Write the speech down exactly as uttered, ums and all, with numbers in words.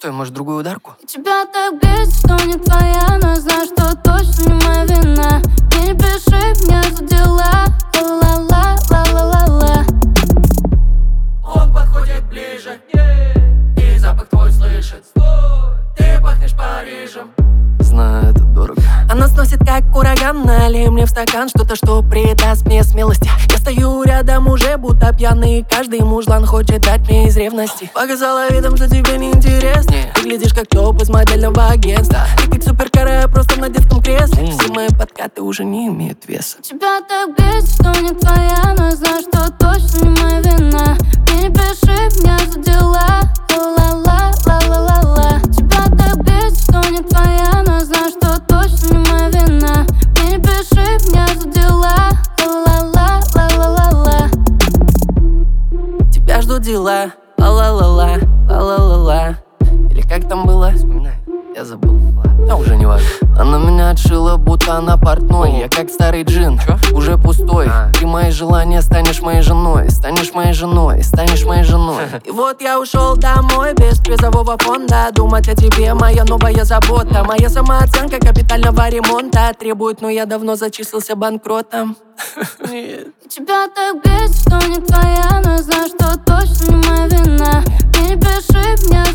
Стой, может, другую ударку? Тебя так бесит, что не твоя, но знаю, что точно не моя вина. Ты не пиши мне за дела, ла-ла-ла, ла-ла-ла-ла. Он подходит ближе, и запах твой слышит. Ты пахнешь Парижем. Знаю, это дорого. Она сносит как ураган, налей мне в стакан что-то, что придаст мне смелости. Я стою рядом уже будто пьяный, каждый мужлан хочет дать мне из ревности. Показала видом, что тебе не интересно. Ты глядишь как топ из модельного агентства. Ты как суперкара, просто на детском кресле. Все мои подкаты уже не имеют веса. Тебя так бесит, что не твоя, но знаю, что точно не моя вина. Ты не пиши мне за дела, ла-ла-ла, ла-ла-ла-ла. Тебя так бесит, что не твоя, но знаю, что точно не моя вина. Ты не пиши мне за дела, ла-ла-ла, ла-ла-ла-ла. Тебя ждут дела, ла-ла-ла-ла, ла-ла-ла-ла. Или как там было? Вспоминай, я забыл. А уже не важно. Она меня отшила, будто она портной. Я как старый джин, Чё? уже пустой. а. Ты мои желания, станешь моей женой. Станешь моей женой, станешь моей женой. И вот я ушел домой без призового фонда. Думать о тебе моя новая забота. Моя самооценка капитального ремонта требует, но я давно зачислился банкротом. Нет. Тебя так бесит, что не твоя, но знаю, что точно не моя вина. Ты не пиши мне